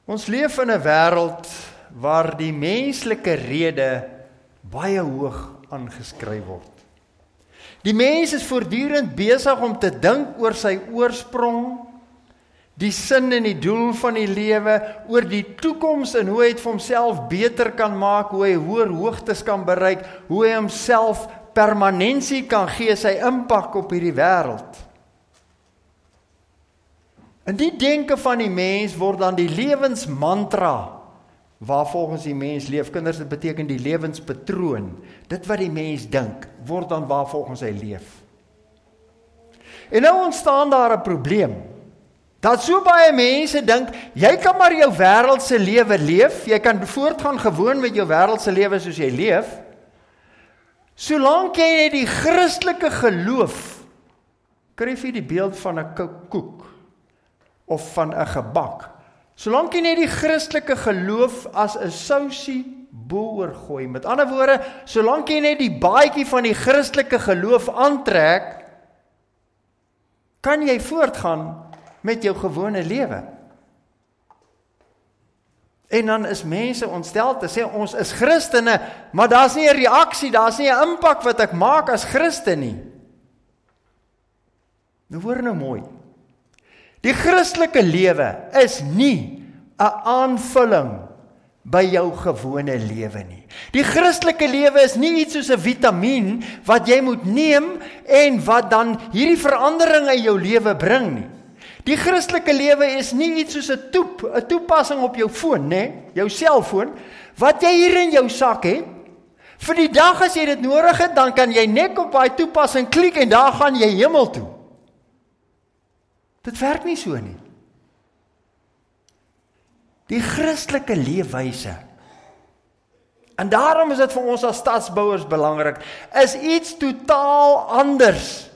Ons leef in 'n wêreld waar die menslike rede baie hoog aangeskryf word. Die mens is voortdurend besig om te dink oor sy oorsprong, die sin en die doel van die lewe, oor die toekoms en hoe hy het vir homself beter kan maak, hoe hy hoër hoogtes kan bereik, hoe hy homself permanensie kan gee, sy impak op hierdie wêreld. En die denke van die mens word dan die lewensmantra waar volgens die mens leef. Kinders, dit beteken die lewenspatroon. Dit wat die mens dink, word dan waar volgens hy leef. En nou ontstaan daar 'n probleem. Dat so baie mense dink, jy kan maar jou wêreldse lewe leef, jy kan voortgaan gewoon met jou wêreldse lewe soos jy leef, solank jy net die Christelike geloof, kryf jy die beeld van 'n koek, of van 'n gebak, solank jy net die Christelike geloof as 'n sousie bo-oor gooi, met ander woorde, solank jy net die baadjie van die Christelike geloof aantrek, kan jy voortgaan met jou gewone lewe. En dan is mense ontstel te sê, ons is Christene, maar daar's nie 'n reaksie, daar's nie 'n impak wat ek maak as Christen nie. Nou hoor nou mooi. Die Christelike lewe is nie 'n aanvulling by jou gewone lewe nie. Die Christelike lewe is nie iets soos 'n vitamien wat jy moet neem en wat dan hierdie verandering in jou lewe bring nie. Die Christelike lewe is nie iets soos 'n toepassing op jou foon, jou selfoon, wat jy hier in jou sak het. Vir die dag as jy dit nodig het, dan kan jy net op daai toepassing klik en daar gaan jy hemel toe. Dit werk nie so nie. Die Christelike leefwyse, en daarom is dit vir ons as stadsbouers belangrik, is iets totaal anders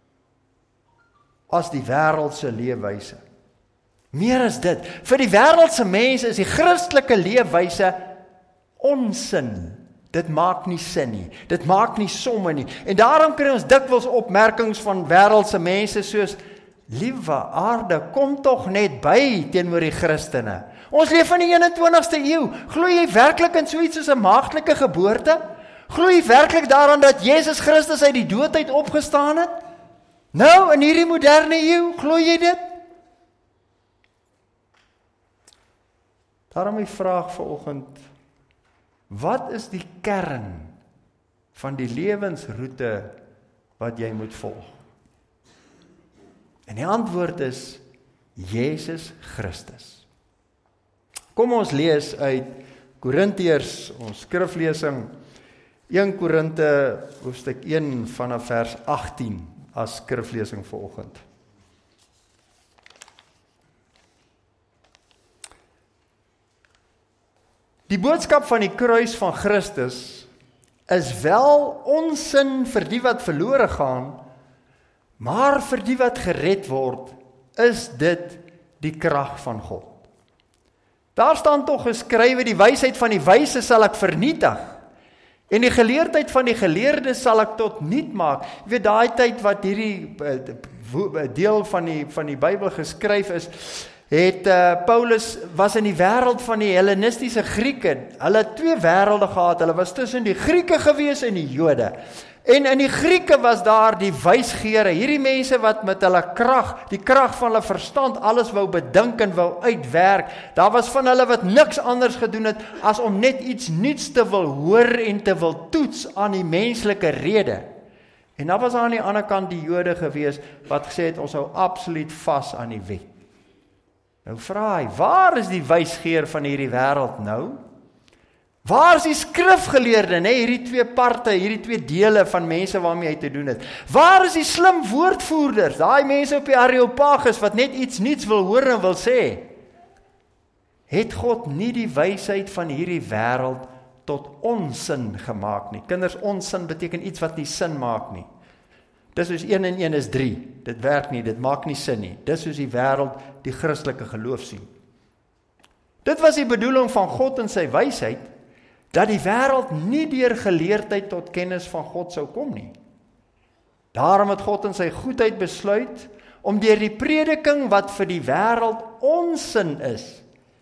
as die wêreldse leefwyse. Meer as dit, vir die wêreldse mense is die Christelike leefwyse onsin. Dit maak nie sin nie, dit maak nie somme nie, en daarom kry ons dikwels opmerkings van wêreldse mense soos, liewe aarde, kom tog net by teenoor die Christene. Ons leef in die 21ste eeu. Glo jy werklik in so iets soos 'n maagdelike geboorte? Glo jy werklik daaraan dat Jesus Christus uit die dood uit opgestaan het? Nou, in hierdie moderne eeu, glo jy dit? Daarom die vraag vanoggend, wat is die kern van die lewensroete wat jy moet volg? En die antwoord is Jesus Christus. Kom ons lees uit Korintiërs, ons skriflesing, 1 Korinte hoofstuk 1 vanaf vers 18 as skriflesing vanoggend. Die boodskap van die kruis van Christus is wel onsin vir die wat verlore gaan, maar vir die wat gered word, is dit die krag van God. Daar staan tog geskrywe, die wysheid van die wyse sal ek vernietig, en die geleerdheid van die geleerdes sal ek tot niet maak. Jy weet, daai tyd wat hierdie deel van die Bybel geskryf is, het Paulus was in die wêreld van die Hellenistiese Grieke. Hulle het twee wêrelde gehad, hulle was tussen die Grieke gewees en die Jode. En in die Grieke was daar die wysgeere, hierdie mense wat met hulle krag, die krag van hulle verstand, alles wou bedink en wou uitwerk. Daar was van hulle wat niks anders gedoen het, as om net iets nuuts te wil hoor en te wil toets aan die menslike rede. En dan was aan die ander kant die Jode gewees, wat gesê het, ons hou absoluut vas aan die wet. Nou vra hy, waar is die wysgeer van hierdie wêreld nou? Waar is die skrifgeleerde, hierdie twee parte, hierdie twee dele van mense waarmee hy te doen het? Waar is die slim woordvoerders, daai mense op die Areopagus, wat net iets niets wil hoor en wil sê? Het God nie die wysheid van hierdie wêreld tot onsin gemaak nie? Kinders, onsin beteken iets wat nie sin maak nie. Dis soos 1 en 1 is 3, dit werk nie, dit maak nie sin nie. Dis soos die wêreld die Christelike geloof sien. Dit was die bedoeling van God in sy wysheid, dat die wêreld nie deur geleerdheid tot kennis van God sou kom nie. Daarom het God in sy goedheid besluit om deur die prediking wat vir die wêreld onsin is,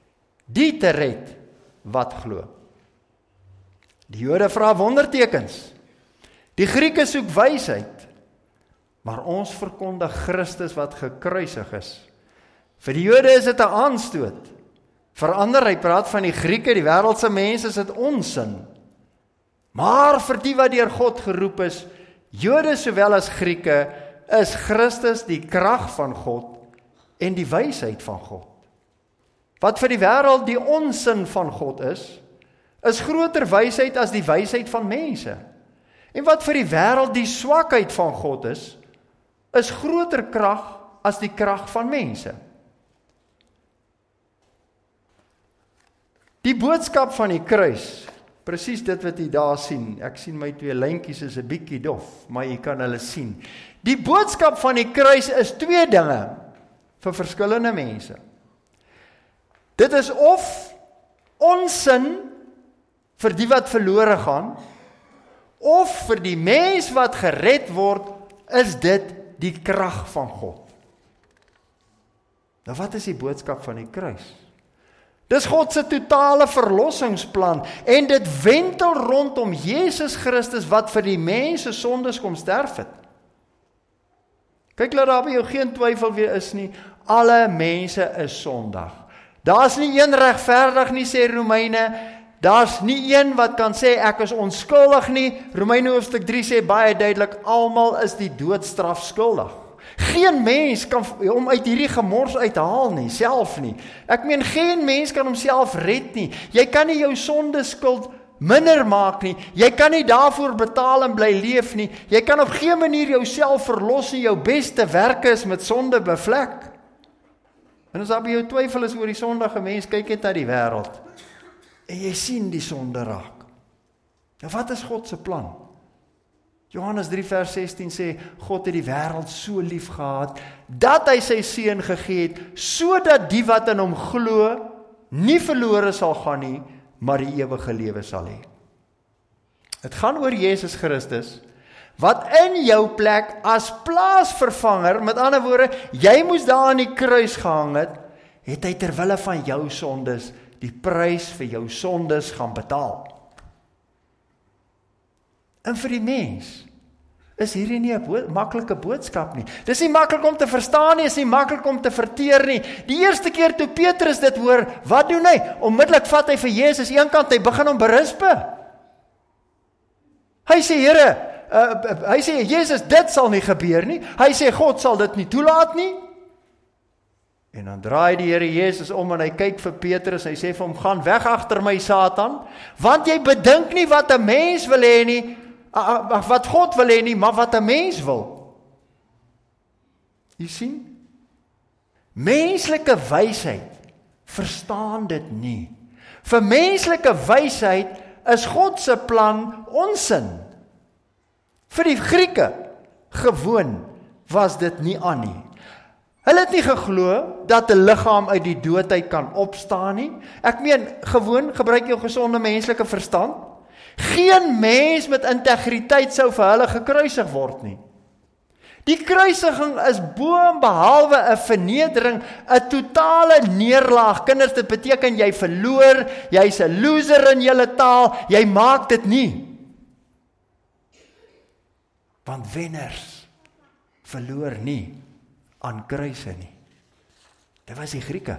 die te red wat glo. Die Jode vra wondertekens. Die Grieke soek wysheid. Maar ons verkondig Christus wat gekruisig is. Vir die Jode is dit 'n aanstoot. Vir ander, hy praat van die Grieke, die wêreldse mense, is dit onsin. Maar vir die wat deur God geroep is, Jode sowel as Grieke, is Christus die krag van God en die wysheid van God. Wat vir die wêreld die onsin van God is groter wysheid as die wysheid van mense. En wat vir die wêreld die swakheid van God is groter krag as die krag van mense. Die boodskap van die kruis, presies dit wat jy daar sien, ek sien my twee lyntjies is 'n bietjie dof, maar jy kan hulle sien. Die boodskap van die kruis is twee dinge vir verskillende mense. Dit is of onsin vir die wat verlore gaan, of vir die mens wat gered word, is dit die krag van God. Nou wat is die boodskap van die kruis? Dis God se totale verlossingsplan en dit wentel rondom Jesus Christus wat vir die mense sondes kom sterf het. Kyk, laat daar by jou geen twyfel weer is nie, alle mense is sondig. Daar's nie een regverdig nie, sê Romeine. Daar's nie een wat kan sê ek is onskuldig nie. Romeine hoofstuk 3 sê baie duidelik, almal is die doodstraf skuldig. Geen mens kan hom uit hierdie gemors uithaal nie, self nie. Ek meen, geen mens kan homself red nie. Jy kan nie jou sondeskuld minder maak nie. Jy kan nie daarvoor betaal en bly leef nie. Jy kan op geen manier jouself verlos nie. Jou beste werke is met sonde bevlek. En as daar by jou twyfel is oor die sondige mens, kyk net na die wêreld. En jy sien die sonde raak. Nou wat is God se plan? Johannes 3 vers 16 sê, God het die wêreld so lief gehad, dat hy sy seun gegee het, sodat die wat in hom glo, nie verlore sal gaan nie, maar die ewige lewe sal hê. Het gaan oor Jesus Christus, wat in jou plek as plaasvervanger, met ander woorde, jy moes daar aan die kruis gehang het hy terwille van jou sondes die prys vir jou sondes gaan betaal. En vir die mens is hierdie nie 'n maklike boodskap nie. Dis nie maklik om te verstaan nie, is nie maklik om te verteer nie. Die eerste keer toe Petrus dit hoor, wat doen hy? Onmiddellik vat hy vir Jesus eenkant, hy begin hom berispe. Hy sê, Here, hy sê, Jesus, dit sal nie gebeur nie. Hy sê, God sal dit nie toelaat nie. En dan draai die Here Jesus om en hy kyk vir Petrus, hy sê vir hom, gaan weg agter my Satan, want jy bedink nie wat 'n mens wil hê nie, wat God wil hê nie, maar wat 'n mens wil. Jy sien? Menslike wysheid verstaan dit nie. Vir menslike wysheid is God se plan onsin. Vir die Grieke gewoon was dit nie aan nie. Hulle het nie geglo dat 'n liggaam uit die dood uit kan opstaan nie. Ek meen, gewoon gebruik jou gesonde menslike verstand. Geen mens met integriteit sou vir hulle gekruisig word nie. Die kruisiging is bo en behalwe 'n vernedering, 'n totale neerlaag. Kinders, dit beteken jy verloor, jy's 'n loser in julle taal, jy maak dit nie. Want wenners verloor nie aan kruise nie. Dit was die Grieke.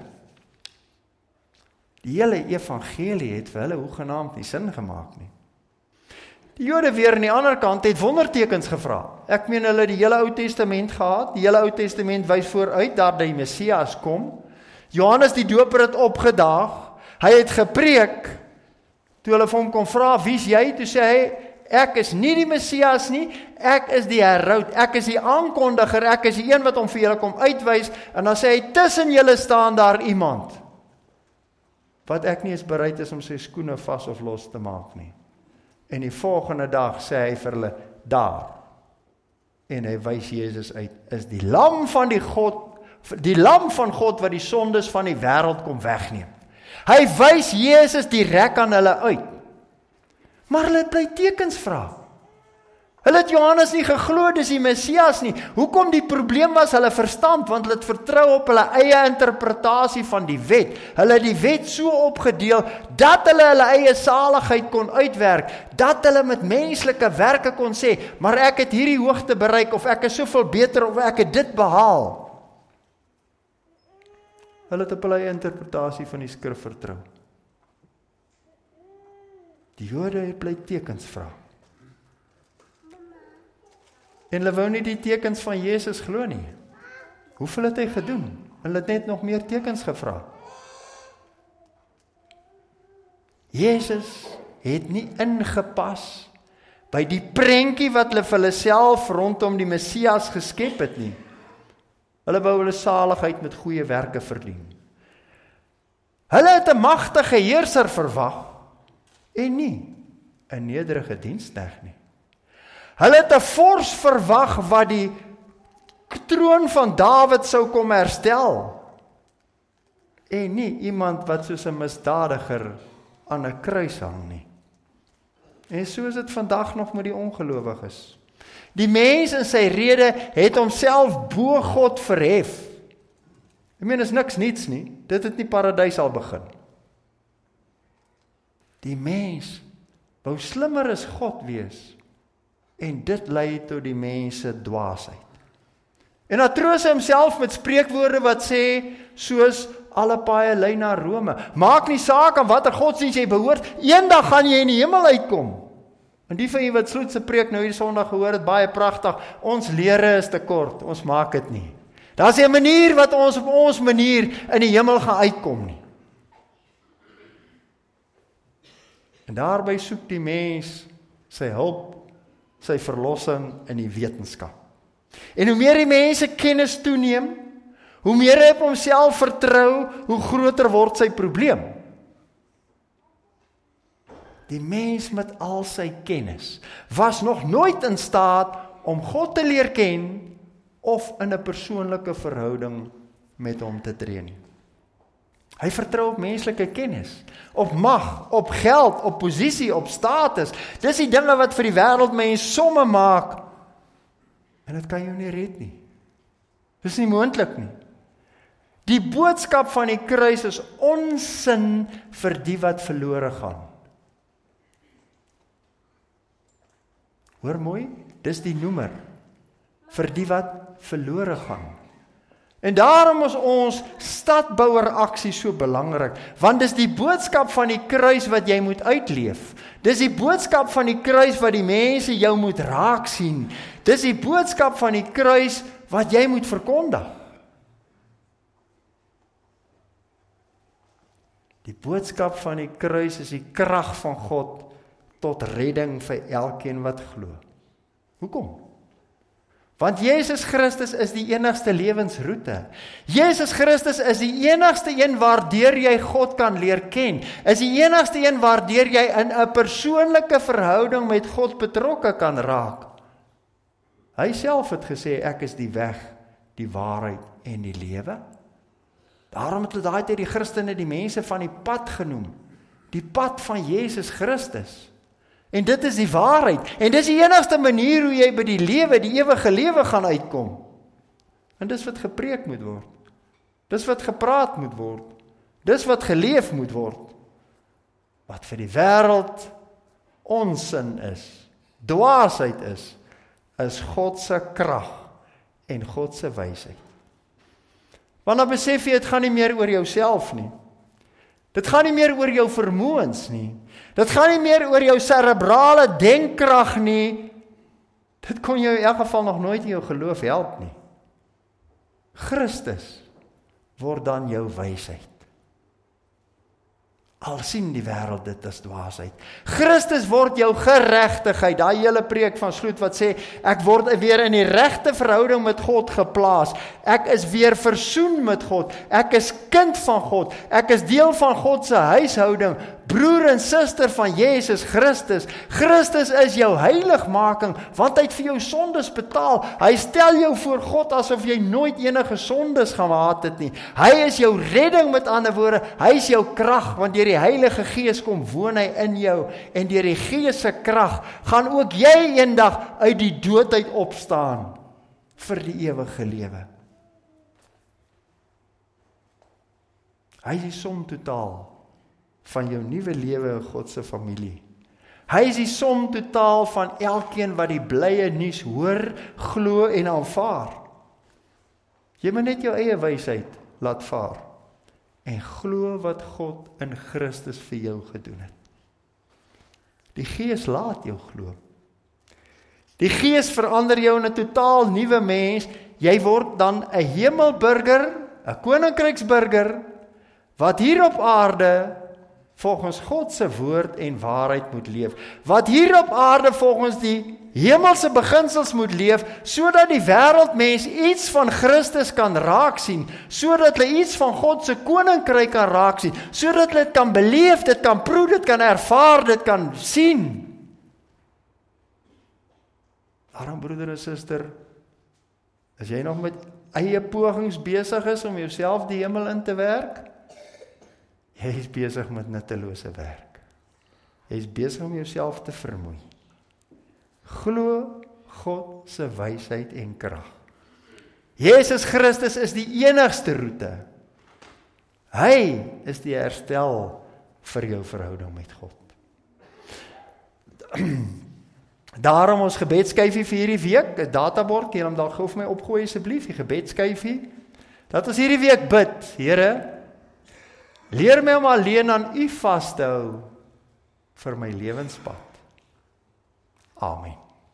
Die hele evangelie het vir hulle hoegenaamd nie sin gemaak nie. Die Jode weer aan die ander kant het wondertekens gevra. Ek meen hulle het die hele Ou Testament gehad. Die hele Ou Testament wys vooruit dat die Messias kom. Johannes die Doper het opgedaag. Hy het gepreek. Toe hulle vir hom kon vra, wie's jy? Toe sê hy, ek is nie die Messias nie, ek is die herrout, ek is die aankondiger, ek is die een wat hom vir julle kom uitwys, en dan sê hy, tussen julle staan daar iemand, wat ek nie eens bereid is om sy skoene vas of los te maak nie. En die volgende dag sê hy vir hulle, daar, en hy wys Jesus uit, is die lam van God wat die sondes van die wêreld kom wegneem. Hy wys Jesus direk aan hulle uit. Maar hulle het bly tekens vra. Hulle het Johannes nie geglo, dis die Messias nie. Hoekom? Die probleem was hulle verstand, want hulle het vertrou op hulle eie interpretasie van die wet. Hulle het die wet so opgedeel, dat hulle eie saligheid kon uitwerk, dat hulle met menslike werke kon sê, maar ek het hierdie hoogte bereik, of ek is soveel beter, of ek het dit behaal. Hulle het op hulle eie interpretasie van die skrif vertrou. Die Jode het bly tekens vra. En hulle wou nie die tekens van Jesus glo nie. Hoeveel het hy gedoen? Hulle het net nog meer tekens gevra. Jesus het nie ingepas by die prentjie wat hulle vir hulle self rondom die Messias geskep het nie. Hulle wou hulle saligheid met goeie werke verdien. Hulle het 'n magtige heerser verwag en nie 'n nederige diensknegt nie. Hulle het 'n vors verwag wat die troon van Dawid sou kom herstel. En nie iemand wat soos 'n misdadiger aan 'n kruis hang nie. En so is dit vandag nog met die ongelowiges. Die mens in sy rede het homself bo God verhef. Ek meen, is niks niets nie. Dit het nie paradys al begin. Die mens wou slimmer as God wees. En dit lei tot die mense dwaasheid. En dan troos hy homself met spreekwoorde wat sê, soos alle paaie lei na Rome. Maak nie saak aan watter godsdienst jy behoort, eendag gaan jy in die hemel uitkom. En die van jy wat Sloet se preek nou hierdie Sondag gehoor het, baie pragtig, ons lere is te kort, ons maak dit nie. Daar is 'n manier wat ons op ons manier in die hemel gaan uitkom nie. En daarby soek die mens sy hulp, sy verlossing in die wetenskap. En hoe meer die mense kennis toeneem, hoe meer hy op homself vertrou, hoe groter word sy probleem. Die mens met al sy kennis was nog nooit in staat om God te leer ken of in 'n persoonlike verhouding met hom te tree nie. Hy vertrou op menslike kennis, op mag, op geld, op posisie, op status. Dis die dinge wat vir die wêreld mens somme maak. En dit kan jou nie red nie. Dis nie moontlik nie. Die boodskap van die kruis is onsin vir die wat verlore gaan. Hoor mooi, dis die noemer vir die wat verlore gaan. En daarom is ons stadbouer aksie so belangrik, want dis die boodskap van die kruis wat jy moet uitleef. Dis die boodskap van die kruis wat die mense jou moet raak sien. Dis die boodskap van die kruis wat jy moet verkondig. Die boodskap van die kruis is die krag van God tot redding vir elkeen wat glo. Hoekom? Want Jesus Christus is die enigste lewensroete. Jesus Christus is die enigste een waardeur jy God kan leer ken. Is die enigste een waardeur jy in 'n persoonlike verhouding met God betrokke kan raak. Hy self het gesê, ek is die weg, die waarheid en die lewe. Daarom het daai tyd die Christene die mense van die pad genoem. Die pad van Jesus Christus. En dit is die waarheid. En dis die enigste manier hoe jy by die lewe, die ewige lewe gaan uitkom. En dis wat gepreek moet word. Dis wat gepraat moet word. Dis wat geleef moet word. Wat vir die wêreld onsin is, dwaasheid is God se krag en God se wysheid. Want dan besef jy, dit gaan nie meer oor jouself nie. Dit gaan nie meer oor jou vermoëns nie. Dit gaan nie meer oor jou cerebrale denkkrag nie. Dit kon jou in elk geval nog nooit in jou geloof help nie. Christus word dan jou wysheid. Al sien die wêreld dit as dwaasheid. Christus word jou geregtigheid. Daai hele preek van Sloet wat sê, ek word weer in die regte verhouding met God geplaas. Ek is weer versoen met God. Ek is kind van God. Ek is deel van God se huishouding. broer en suster van Jesus Christus. Christus is jou heiligmaking, want hy het vir jou sondes betaal. Hy stel jou voor God asof jy nooit enige sondes gehad het nie. Hy is jou redding, met ander woorde, hy is jou krag, want deur die Heilige Gees kom woon hy in jou, en deur die Gees se krag gaan ook jy eendag uit die dood uit opstaan vir die ewige lewe. Hy is die som totaal van jou nuwe lewe in God se familie. Hy is die som totaal van elkeen wat die blye nuus hoor, glo en aanvaar. Jy moet net jou eie wysheid laat vaar en glo wat God in Christus vir jou gedoen het. Die Gees laat jou glo. Die Gees verander jou in 'n totaal nuwe mens. Jy word dan 'n hemelburger, 'n koninkryksburger, wat hier op aarde volgens God se woord en waarheid moet leef. Wat hier op aarde volgens die hemelse beginsels moet leef, sodat die wêreldmens iets van Christus kan raak sien, sodat hulle iets van God se koninkryk kan raak sien, sodat hulle dit kan beleef, dit kan proe, dit kan ervaar, dit kan sien. Daarom broeder en suster, as jy nog met eie pogings besig is om jouself die hemel in te werk, jy is besig met nuttelose werk. Jy is besig om jouself te vermoei. Glo God se wysheid en krag. Jesus Christus is die enigste roete. Hy is die herstel vir jou verhouding met God. Daarom ons gebedskyfie vir hierdie week, 'n databord, kan jy hom dalk gou vir my opgooi asseblief, die gebedskyfie. Dat ons hierdie week bid, Here, leer my om alleen aan U vas te hou vir my lewenspad. Amen.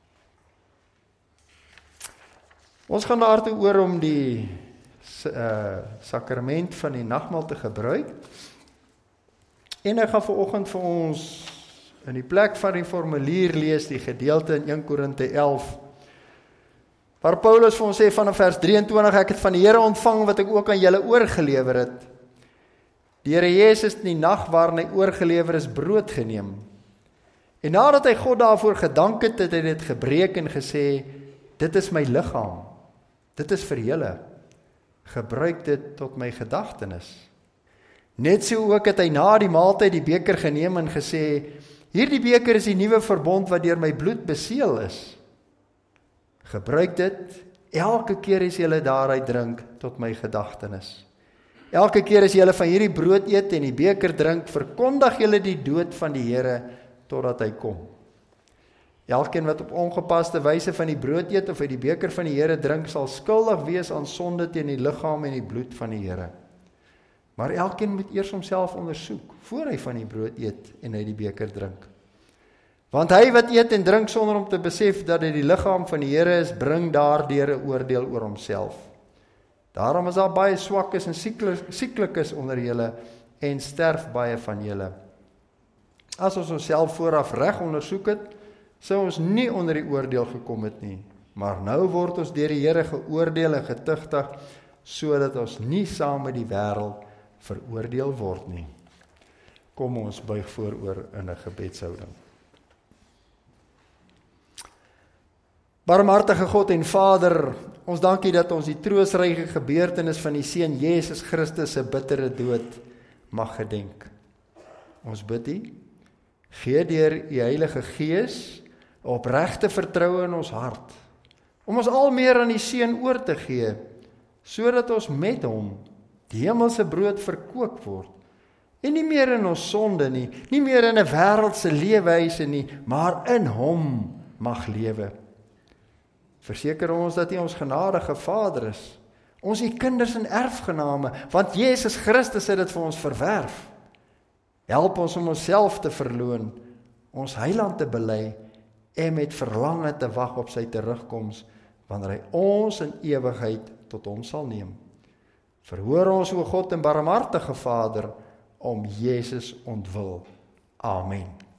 Ons gaan daartoe oor om die sakrament van die nagmaal te gebruik. En ek gaan vanoggend vir ons in die plek van die formulier lees die gedeelte in 1 Korinte 11, waar Paulus vir ons sê vanaf vers 23, ek het van die Here ontvang wat ek ook aan julle oorgelewer het. Die Here Jesus in die nag waarin hy oorgelewer is, brood geneem. En nadat hy God daarvoor gedank het, het hy dit gebreek en gesê, dit is my liggaam, dit is vir julle, gebruik dit tot my gedagtenis. Net so ook het hy na die maaltyd die beker geneem en gesê, hierdie beker is die nuwe verbond wat deur my bloed beseël is. Gebruik dit elke keer as julle daaruit drink tot my gedagtenis. Elke keer as julle van hierdie brood eet en die beker drink, verkondig julle die dood van die Here totdat hy kom. Elkeen wat op ongepaste wyse van die brood eet of uit die beker van die Here drink, sal skuldig wees aan sonde teen die liggaam en die bloed van die Here. Maar elkeen moet eers homself ondersoek, voor hy van die brood eet en uit die beker drink. Want hy wat eet en drink sonder om te besef dat dit die liggaam van die Here is, bring daardeur 'n oordeel oor homself. Daarom is daar baie swakkes en sieklikes onder julle en sterf baie van julle. As ons onsself vooraf reg ondersoek het, sou ons nie onder die oordeel gekom het nie. Maar nou word ons deur die Here geoordeel en getuigtig, sodat ons nie saam met die wêreld veroordeel word nie. Kom ons buig vooroor in 'n gebedshouding. Barmhartige God en Vader, ons dankie dat ons die troostryke gebeurtenis van die Seun Jesus Christus se bittere dood mag gedenk. Ons bid U, gee deur U Heilige Gees opregte vertroue in ons hart, om ons al meer aan die Seun oor te gee, sodat ons met Hom die hemelse brood verkoop word, en nie meer in ons sonde nie, nie meer in 'n wêreldse leefwyse nie, maar in Hom mag lewe. Verseker ons dat U ons genadige Vader is, ons U kinders en erfgename, want Jesus Christus het dit vir ons verwerf. Help ons om onsself te verloon, ons Heiland te bely, en met verlange te wag op sy terugkoms, wanneer hy ons in ewigheid tot hom sal neem. Verhoor ons, o God en barmhartige Vader, om Jesus ontwil. Amen.